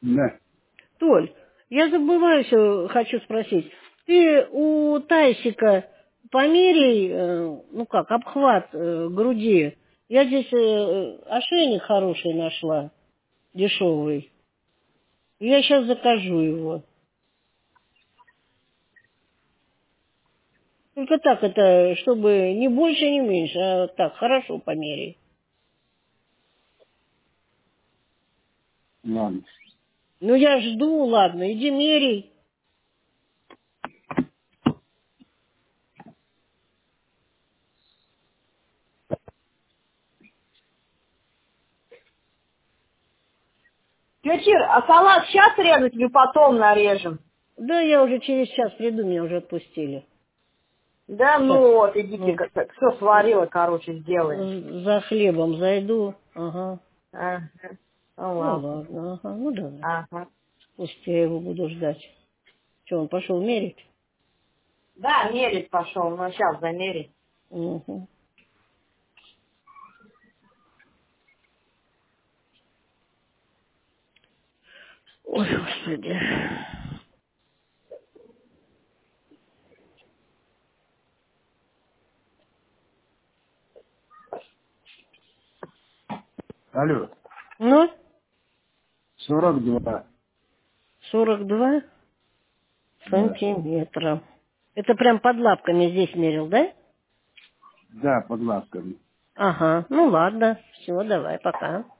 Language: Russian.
Да. Толь, я забываю все, хочу спросить. Ты у Тайсика померяй, ну как, обхват груди. Я здесь ошейник хороший нашла, дешевый. Я сейчас закажу его. Только так это, чтобы не больше, не меньше, а так, хорошо померяй. Ладно. Ну я жду, ладно, иди меряй. Тетя Ир, а салат сейчас резать или потом нарежем? Да, я уже через час приду, меня уже отпустили. Да, Сейчас. ну вот, идите, Ну, все сварила, короче, сделаем. за хлебом зайду. Ага. Ага. Ну Ну ладно. ладно, ага, ну давай. Ага. Пусть я его буду ждать. Что, он пошел мерить? Да, мерить пошел, но сейчас замерить. Угу. Ой, Господи. Алло. Ну, 42. 42 Да. сантиметра. Это прям под лапками здесь мерил, да? Да, под лавками. Ага, ну ладно. Все, давай, пока.